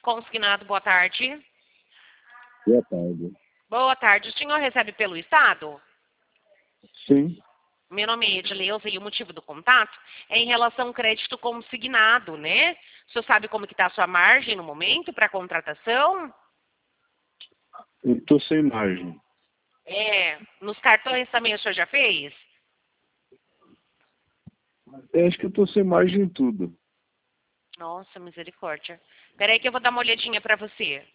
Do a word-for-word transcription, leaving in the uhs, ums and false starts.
Consignado, boa tarde. Boa tarde. Boa tarde. O senhor recebe pelo Estado? Sim. Meu nome é Edileuza e o motivo do contato é em relação ao crédito consignado, né? O senhor sabe como que está a sua margem no momento para contratação? Eu estou sem margem. É. Nos cartões também o senhor já fez? Eu acho que eu estou sem margem em tudo. Nossa, misericórdia. Peraí que eu vou dar uma olhadinha para você.